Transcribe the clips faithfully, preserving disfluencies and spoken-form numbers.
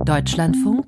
Deutschlandfunk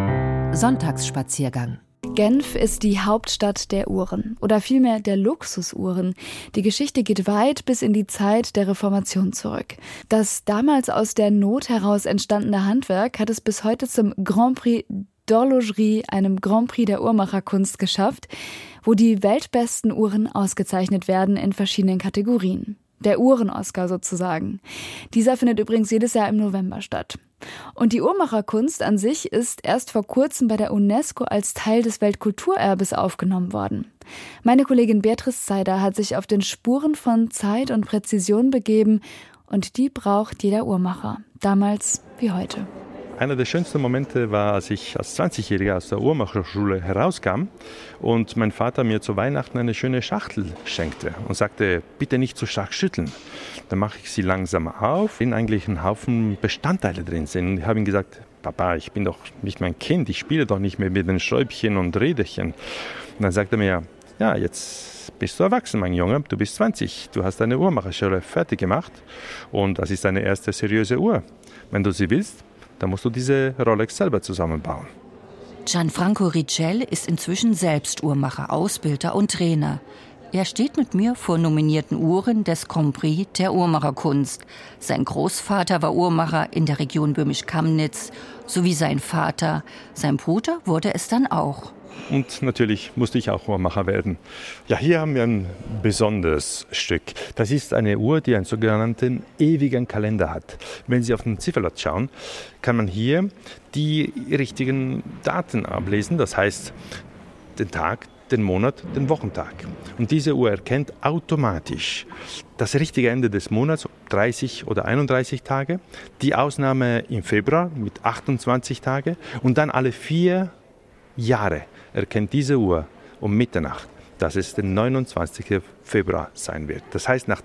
Sonntagsspaziergang. Genf ist die Hauptstadt der Uhren oder vielmehr der Luxusuhren. Die Geschichte geht weit bis in die Zeit der Reformation zurück. Das damals aus der Not heraus entstandene Handwerk hat es bis heute zum Grand Prix d'Horlogerie, einem Grand Prix der Uhrmacherkunst, geschafft, wo die weltbesten Uhren ausgezeichnet werden in verschiedenen Kategorien. Der Uhren-Oscar sozusagen. Dieser findet übrigens jedes Jahr im November statt. Und die Uhrmacherkunst an sich ist erst vor kurzem bei der UNESCO als Teil des Weltkulturerbes aufgenommen worden. Meine Kollegin Beatrice Zeider hat sich auf den Spuren von Zeit und Präzision begeben und die braucht jeder Uhrmacher, damals wie heute. Einer der schönsten Momente war, als ich als zwanzigjähriger aus der Uhrmacherschule herauskam und mein Vater mir zu Weihnachten eine schöne Schachtel schenkte und sagte, bitte nicht zu stark schütteln. Dann mache ich sie langsam auf, in eigentlich ein Haufen Bestandteile drin sind. Ich habe ihm gesagt, Papa, ich bin doch nicht mein Kind, ich spiele doch nicht mehr mit den Schräubchen und Räderchen. Und dann sagte er mir, ja, jetzt bist du erwachsen, mein Junge, du bist zwanzig, du hast deine Uhrmacherschule fertig gemacht und das ist deine erste seriöse Uhr. Wenn du sie willst, dann musst du diese Rolex selber zusammenbauen. Gianfranco Richel ist inzwischen selbst Uhrmacher, Ausbilder und Trainer. Er steht mit mir vor nominierten Uhren des Grand Prix der Uhrmacherkunst. Sein Großvater war Uhrmacher in der Region Böhmisch-Kamnitz, sowie sein Vater. Sein Bruder wurde es dann auch. Und natürlich musste ich auch Uhrmacher werden. Ja, hier haben wir ein besonderes Stück. Das ist eine Uhr, die einen sogenannten ewigen Kalender hat. Wenn Sie auf den Zifferblatt schauen, kann man hier die richtigen Daten ablesen. Das heißt, den Tag, den Monat, den Wochentag. Und diese Uhr erkennt automatisch das richtige Ende des Monats, dreißig oder einunddreißig Tage, die Ausnahme im Februar mit achtundzwanzig Tagen und dann alle vier Jahre erkennt diese Uhr um Mitternacht, dass es der neunundzwanzigsten Februar sein wird. Das heißt, nach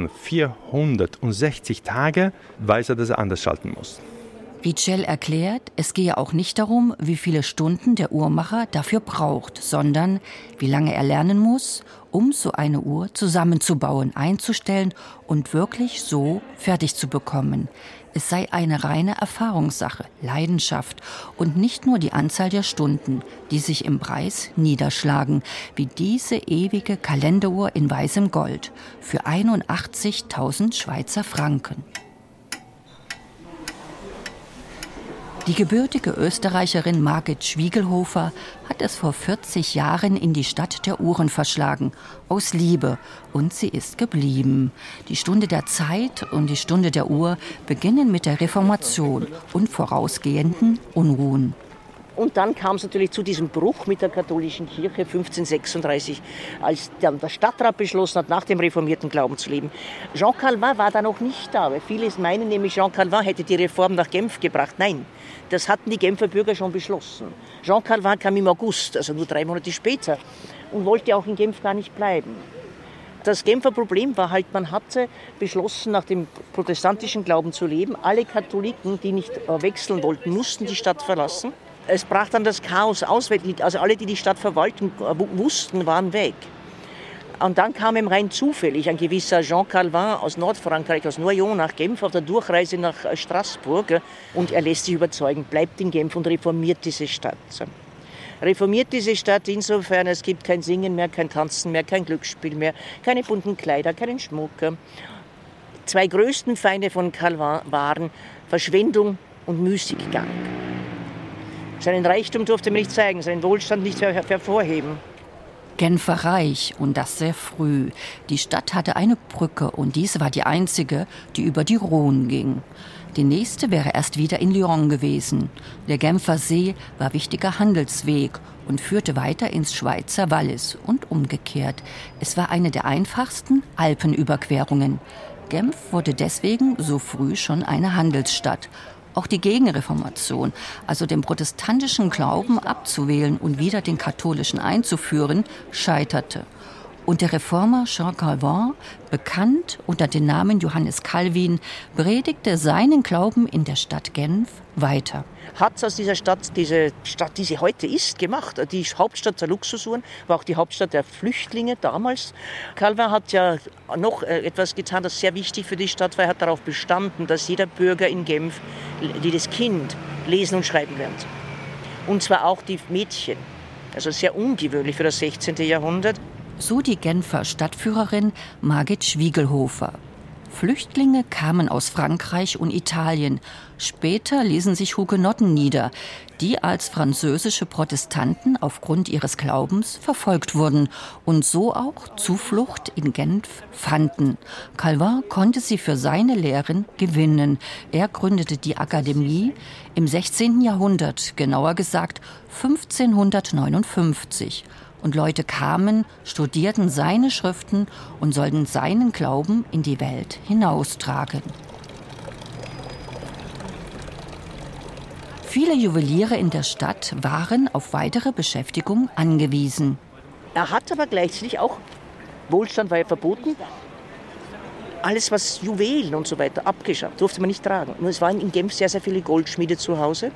eintausendvierhundertsechzig Tagen weiß er, dass er anders schalten muss. Richel erklärt, es gehe auch nicht darum, wie viele Stunden der Uhrmacher dafür braucht, sondern wie lange er lernen muss, um so eine Uhr zusammenzubauen, einzustellen und wirklich so fertig zu bekommen. Es sei eine reine Erfahrungssache, Leidenschaft und nicht nur die Anzahl der Stunden, die sich im Preis niederschlagen, wie diese ewige Kalenderuhr in weißem Gold für einundachtzigtausend Schweizer Franken. Die gebürtige Österreicherin Margit Schwiegelhofer hat es vor vierzig Jahren in die Stadt der Uhren verschlagen, aus Liebe, und sie ist geblieben. Die Stunde der Zeit und die Stunde der Uhr beginnen mit der Reformation und vorausgehenden Unruhen. Und dann kam es natürlich zu diesem Bruch mit der katholischen Kirche fünfzehnhundertsechsunddreißig, als dann der Stadtrat beschlossen hat, nach dem reformierten Glauben zu leben. Jean Calvin war da noch nicht da, weil viele meinen nämlich, Jean Calvin hätte die Reform nach Genf gebracht. Nein, das hatten die Genfer Bürger schon beschlossen. Jean Calvin kam im August, also nur drei Monate später, und wollte auch in Genf gar nicht bleiben. Das Genfer Problem war halt, man hatte beschlossen, nach dem protestantischen Glauben zu leben. Alle Katholiken, die nicht wechseln wollten, mussten die Stadt verlassen. Es brach dann das Chaos aus, also alle, die die Stadt verwalten wussten, waren weg. Und dann kam ihm rein zufällig ein gewisser Jean Calvin aus Nordfrankreich, aus Noyon nach Genf, auf der Durchreise nach Straßburg. Und er lässt sich überzeugen, bleibt in Genf und reformiert diese Stadt. Reformiert diese Stadt insofern, es gibt kein Singen mehr, kein Tanzen mehr, kein Glücksspiel mehr, keine bunten Kleider, keinen Schmuck. Zwei größten Feinde von Calvin waren Verschwendung und Müßiggang. Seinen Reichtum durfte man nicht zeigen, seinen Wohlstand nicht her- hervorheben. Genf war reich und das sehr früh. Die Stadt hatte eine Brücke und diese war die einzige, die über die Rhone ging. Die nächste wäre erst wieder in Lyon gewesen. Der Genfer See war wichtiger Handelsweg und führte weiter ins Schweizer Wallis und umgekehrt. Es war eine der einfachsten Alpenüberquerungen. Genf wurde deswegen so früh schon eine Handelsstadt. Auch die Gegenreformation, also den protestantischen Glauben abzuwählen und wieder den katholischen einzuführen, scheiterte. Und der Reformer Jean Calvin, bekannt unter dem Namen Johannes Calvin, predigte seinen Glauben in der Stadt Genf weiter. Hat aus dieser Stadt, diese Stadt, die sie heute ist, gemacht. Die Hauptstadt der Luxusuhren, war auch die Hauptstadt der Flüchtlinge damals. Calvin hat ja noch etwas getan, das sehr wichtig für die Stadt war. Er hat darauf bestanden, dass jeder Bürger in Genf, jedes Kind, lesen und schreiben lernt. Und zwar auch die Mädchen. Also sehr ungewöhnlich für das sechzehnte Jahrhundert. So die Genfer Stadtführerin Margit Schwiegelhofer. Flüchtlinge kamen aus Frankreich und Italien. Später ließen sich Hugenotten nieder, die als französische Protestanten aufgrund ihres Glaubens verfolgt wurden und so auch Zuflucht in Genf fanden. Calvin konnte sie für seine Lehren gewinnen. Er gründete die Akademie im sechzehnten Jahrhundert, genauer gesagt fünfzehnhundertneunundfünfzig. Und Leute kamen, studierten seine Schriften und sollten seinen Glauben in die Welt hinaustragen. Viele Juweliere in der Stadt waren auf weitere Beschäftigung angewiesen. Er hat aber gleichzeitig auch, Wohlstand war ja verboten, alles was Juwelen und so weiter abgeschafft, durfte man nicht tragen. Nur es waren in Genf sehr, sehr viele Goldschmiede zu Hause.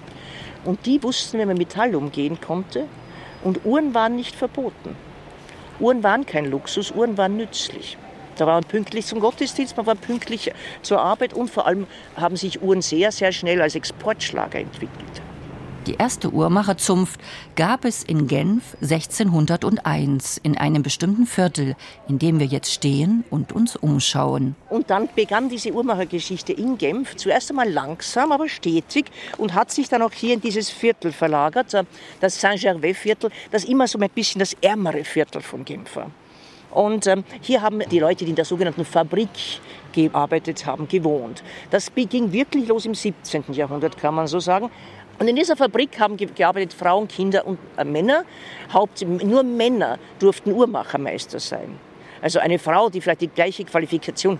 Und die wussten, wenn man Metall umgehen konnte, und Uhren waren nicht verboten. Uhren waren kein Luxus, Uhren waren nützlich. Da war man pünktlich zum Gottesdienst, man war pünktlich zur Arbeit und vor allem haben sich Uhren sehr, sehr schnell als Exportschlager entwickelt. Die erste Uhrmacherzunft gab es in Genf sechzehnhunderteins in einem bestimmten Viertel, in dem wir jetzt stehen und uns umschauen. Und dann begann diese Uhrmachergeschichte in Genf, zuerst einmal langsam, aber stetig und hat sich dann auch hier in dieses Viertel verlagert, das Saint-Gervais-Viertel, das immer so ein bisschen das ärmere Viertel von Genf war. Und ähm, hier haben die Leute, die in der sogenannten Fabrik gearbeitet haben, gewohnt. Das ging wirklich los im siebzehnten Jahrhundert, kann man so sagen. Und in dieser Fabrik haben gearbeitet Frauen, Kinder und äh, Männer. Hauptsächlich nur Männer durften Uhrmachermeister sein. Also eine Frau, die vielleicht die gleiche Qualifikation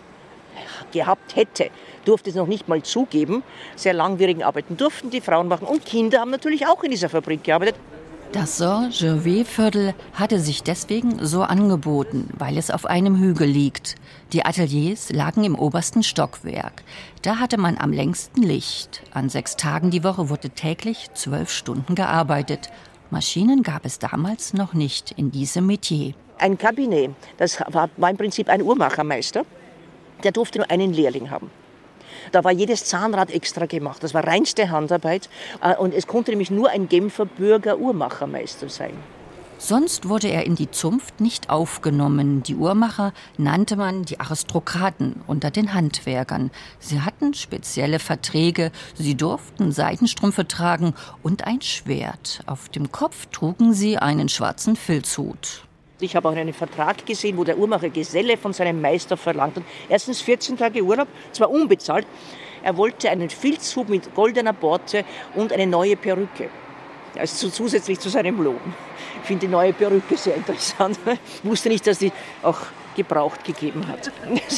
gehabt hätte, durfte es noch nicht mal zugeben. Sehr langwierigen Arbeiten durften die Frauen machen. Und Kinder haben natürlich auch in dieser Fabrik gearbeitet. Das Saint-Gervais-Viertel hatte sich deswegen so angeboten, weil es auf einem Hügel liegt. Die Ateliers lagen im obersten Stockwerk. Da hatte man am längsten Licht. An sechs Tagen die Woche wurde täglich zwölf Stunden gearbeitet. Maschinen gab es damals noch nicht in diesem Metier. Ein Kabinett, das war, war im Prinzip ein Uhrmachermeister, der durfte nur einen Lehrling haben. Da war jedes Zahnrad extra gemacht. Das war reinste Handarbeit. Und es konnte nämlich nur ein Genfer Bürger Uhrmachermeister sein. Sonst wurde er in die Zunft nicht aufgenommen. Die Uhrmacher nannte man die Aristokraten unter den Handwerkern. Sie hatten spezielle Verträge. Sie durften Seidenstrümpfe tragen und ein Schwert. Auf dem Kopf trugen sie einen schwarzen Filzhut. Ich habe auch einen Vertrag gesehen, wo der Uhrmacher Geselle von seinem Meister verlangt hat. Erstens vierzehn Tage Urlaub, zwar unbezahlt. Er wollte einen Filzhut mit goldener Borte und eine neue Perücke. Also zusätzlich zu seinem Lohn. Ich finde die neue Perücke sehr interessant. Ich wusste nicht, dass die auch gebraucht gegeben hat.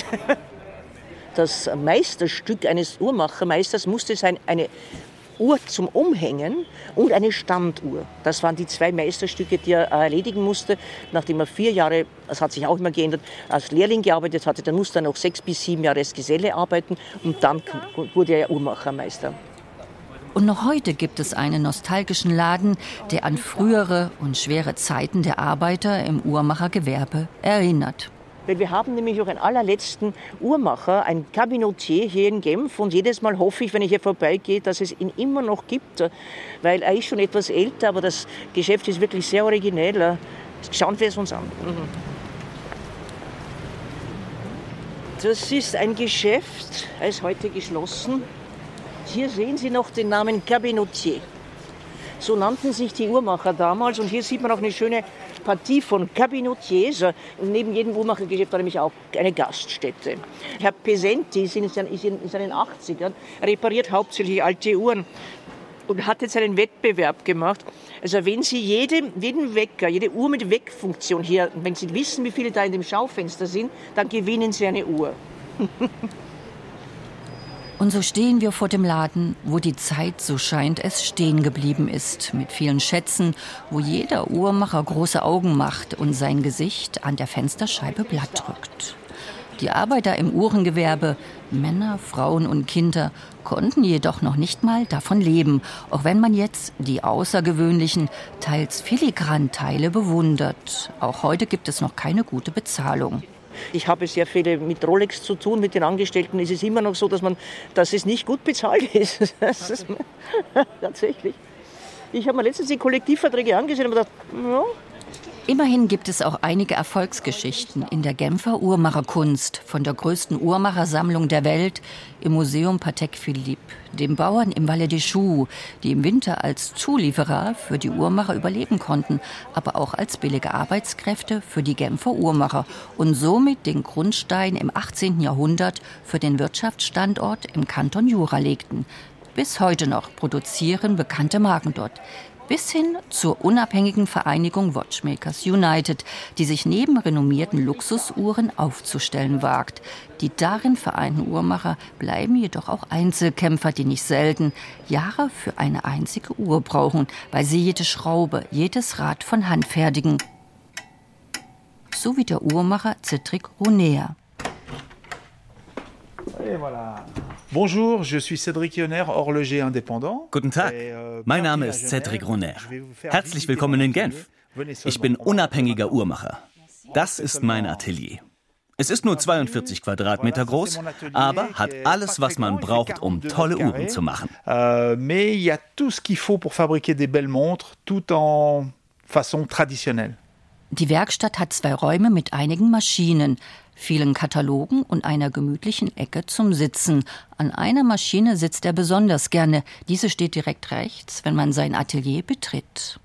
Das Meisterstück eines Uhrmachermeisters musste sein eine Uhr zum Umhängen und eine Standuhr. Das waren die zwei Meisterstücke, die er erledigen musste. Nachdem er vier Jahre, das hat sich auch immer geändert, als Lehrling gearbeitet hatte, dann musste er noch sechs bis sieben Jahre als Geselle arbeiten und dann wurde er Uhrmachermeister. Und noch heute gibt es einen nostalgischen Laden, der an frühere und schwere Zeiten der Arbeiter im Uhrmachergewerbe erinnert. Weil wir haben nämlich auch einen allerletzten Uhrmacher, ein Cabinotier hier in Genf. Und jedes Mal hoffe ich, wenn ich hier vorbeigehe, dass es ihn immer noch gibt. Weil er ist schon etwas älter, aber das Geschäft ist wirklich sehr originell. Schauen wir es uns an. Das ist ein Geschäft, er ist heute geschlossen. Hier sehen Sie noch den Namen Cabinotier. So nannten sich die Uhrmacher damals. Und hier sieht man auch eine schöne Partie von Cabinotiers. Neben jedem Uhrmachergeschäft war nämlich auch eine Gaststätte. Herr Pesenti ist in seinen achtzigern, repariert hauptsächlich alte Uhren und hat jetzt einen Wettbewerb gemacht. Also wenn Sie jede, jeden Wecker, jede Uhr mit Weckfunktion hier, wenn Sie wissen, wie viele da in dem Schaufenster sind, dann gewinnen Sie eine Uhr. Und so stehen wir vor dem Laden, wo die Zeit, so scheint es, stehen geblieben ist. Mit vielen Schätzen, wo jeder Uhrmacher große Augen macht und sein Gesicht an der Fensterscheibe glatt drückt. Die Arbeiter im Uhrengewerbe, Männer, Frauen und Kinder, konnten jedoch noch nicht mal davon leben, auch wenn man jetzt die außergewöhnlichen, teils filigranen Teile bewundert. Auch heute gibt es noch keine gute Bezahlung. Ich habe sehr viele mit Rolex zu tun, mit den Angestellten. Es ist immer noch so, dass, man, dass es nicht gut bezahlt ist. Das ist tatsächlich. Ich habe mir letztens die Kollektivverträge angesehen und gedacht, ja. Immerhin gibt es auch einige Erfolgsgeschichten in der Genfer Uhrmacherkunst, von der größten Uhrmachersammlung der Welt im Museum Patek Philippe, den Bauern im Valais des Choux, die im Winter als Zulieferer für die Uhrmacher überleben konnten, aber auch als billige Arbeitskräfte für die Genfer Uhrmacher und somit den Grundstein im achtzehnten Jahrhundert für den Wirtschaftsstandort im Kanton Jura legten. Bis heute noch produzieren bekannte Marken dort. Bis hin zur unabhängigen Vereinigung Watchmakers United, die sich neben renommierten Luxusuhren aufzustellen wagt. Die darin vereinten Uhrmacher bleiben jedoch auch Einzelkämpfer, die nicht selten Jahre für eine einzige Uhr brauchen, weil sie jede Schraube, jedes Rad von Hand fertigen. So wie der Uhrmacher Cédric Rounaire. Et voilà. Bonjour, je suis Cédric Rounaire, horloger indépendant. Guten Tag, mein Name ist Cédric Rounaire. Herzlich willkommen in Genf. Ich bin unabhängiger Uhrmacher. Das ist mein Atelier. Es ist nur zweiundvierzig Quadratmeter groß, aber hat alles, was man braucht, um tolle Uhren zu machen. Mais il y a tout ce qu'il faut pour fabriquer des belles montres, tout en façon traditionnelle. Die Werkstatt hat zwei Räume mit einigen Maschinen, vielen Katalogen und einer gemütlichen Ecke zum Sitzen. An einer Maschine sitzt er besonders gerne. Diese steht direkt rechts, wenn man sein Atelier betritt.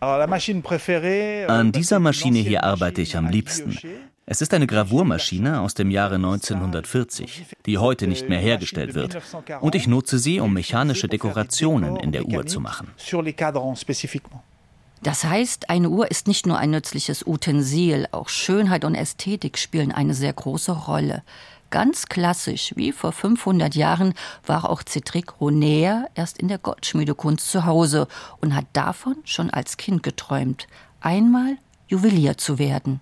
An dieser Maschine hier arbeite ich am liebsten. Es ist eine Gravurmaschine aus dem Jahre neunzehnhundertvierzig, die heute nicht mehr hergestellt wird. Und ich nutze sie, um mechanische Dekorationen in der Uhr zu machen. Das heißt, eine Uhr ist nicht nur ein nützliches Utensil, auch Schönheit und Ästhetik spielen eine sehr große Rolle. Ganz klassisch, wie vor fünfhundert Jahren, war auch Cédric Rounaire erst in der Goldschmiedekunst zu Hause und hat davon schon als Kind geträumt, einmal Juwelier zu werden.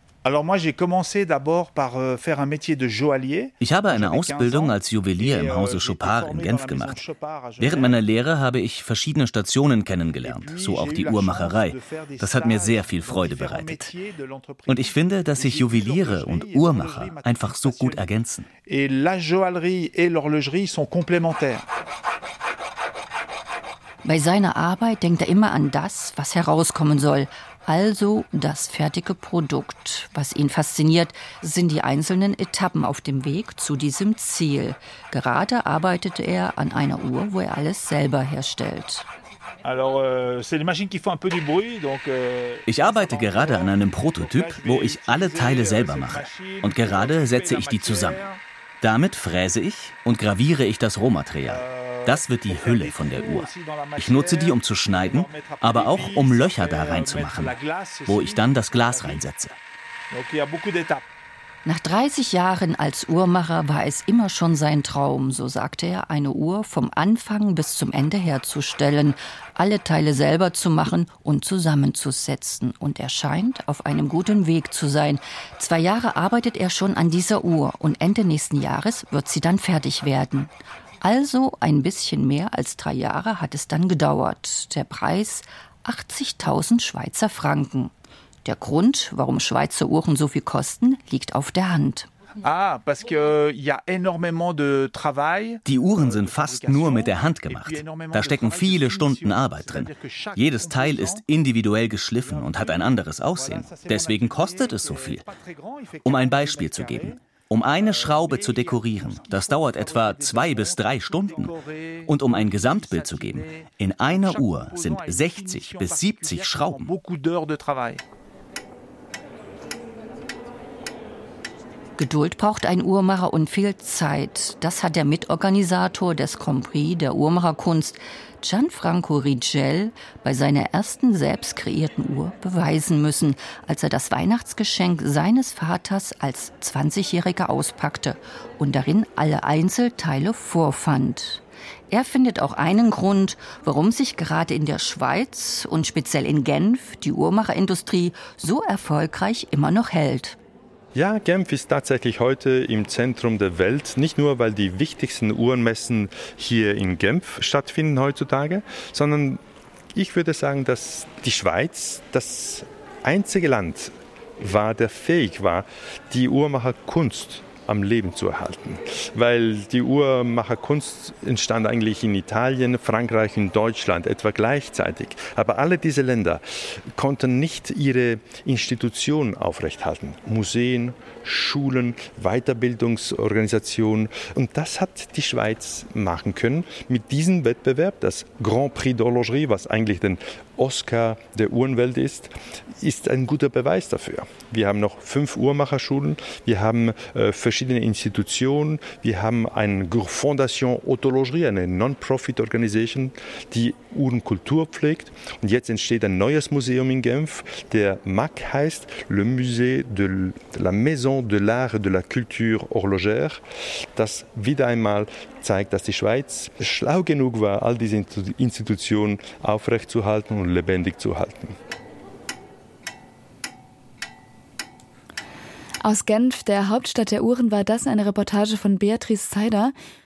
Ich habe eine Ausbildung als Juwelier im Hause Chopard in Genf gemacht. Während meiner Lehre habe ich verschiedene Stationen kennengelernt, so auch die Uhrmacherei. Das hat mir sehr viel Freude bereitet. Und ich finde, dass sich Juweliere und Uhrmacher einfach so gut ergänzen. Bei seiner Arbeit denkt er immer an das, was herauskommen soll. Also das fertige Produkt. Was ihn fasziniert, sind die einzelnen Etappen auf dem Weg zu diesem Ziel. Gerade arbeitete er an einer Uhr, wo er alles selber herstellt. Ich arbeite gerade an einem Prototyp, wo ich alle Teile selber mache. Und gerade setze ich die zusammen. Damit fräse ich und graviere ich das Rohmaterial. Das wird die Hülle von der Uhr. Ich nutze die, um zu schneiden, aber auch, um Löcher da reinzumachen, wo ich dann das Glas reinsetze. Nach dreißig Jahren als Uhrmacher war es immer schon sein Traum, so sagte er, eine Uhr vom Anfang bis zum Ende herzustellen, alle Teile selber zu machen und zusammenzusetzen. Und er scheint auf einem guten Weg zu sein. Zwei Jahre arbeitet er schon an dieser Uhr und Ende nächsten Jahres wird sie dann fertig werden. Also ein bisschen mehr als drei Jahre hat es dann gedauert. Der Preis achtzigtausend Schweizer Franken. Der Grund, warum Schweizer Uhren so viel kosten, liegt auf der Hand. Die Uhren sind fast nur mit der Hand gemacht. Da stecken viele Stunden Arbeit drin. Jedes Teil ist individuell geschliffen und hat ein anderes Aussehen. Deswegen kostet es so viel. Um ein Beispiel zu geben. Um eine Schraube zu dekorieren, das dauert etwa zwei bis drei Stunden. Und um ein Gesamtbild zu geben, in einer Uhr sind sechzig bis siebzig Schrauben. Geduld braucht ein Uhrmacher und viel Zeit. Das hat der Mitorganisator des Grand Prix der Uhrmacherkunst, Gianfranco Rigel bei seiner ersten selbst kreierten Uhr beweisen müssen, als er das Weihnachtsgeschenk seines Vaters als zwanzigjähriger auspackte und darin alle Einzelteile vorfand. Er findet auch einen Grund, warum sich gerade in der Schweiz und speziell in Genf die Uhrmacherindustrie so erfolgreich immer noch hält. Ja, Genf ist tatsächlich heute im Zentrum der Welt, nicht nur, weil die wichtigsten Uhrenmessen hier in Genf stattfinden heutzutage, sondern ich würde sagen, dass die Schweiz das einzige Land war, der fähig war, die Uhrmacherkunst am Leben zu erhalten. Weil die Uhrmacherkunst entstand eigentlich in Italien, Frankreich und Deutschland etwa gleichzeitig. Aber alle diese Länder konnten nicht ihre Institutionen aufrechthalten. Museen, Schulen, Weiterbildungsorganisationen. Und das hat die Schweiz machen können mit diesem Wettbewerb. Das Grand Prix d'Horlogerie, was eigentlich den Oscar der Uhrenwelt ist, ist ein guter Beweis dafür. Wir haben noch fünf Uhrmacherschulen, wir haben äh, verschiedene Institutionen, wir haben eine Fondation Horlogerie, eine Non-Profit-Organisation, die Uhrenkultur pflegt. Und jetzt entsteht ein neues Museum in Genf, der M A C heißt, Le Musée de la Maison de l'Art et de la Culture Horlogère, das wieder einmal zeigt, dass die Schweiz schlau genug war, all diese Institutionen aufrechtzuerhalten und lebendig zu halten. Aus Genf, der Hauptstadt der Uhren, war das eine Reportage von Beatrice Zeider.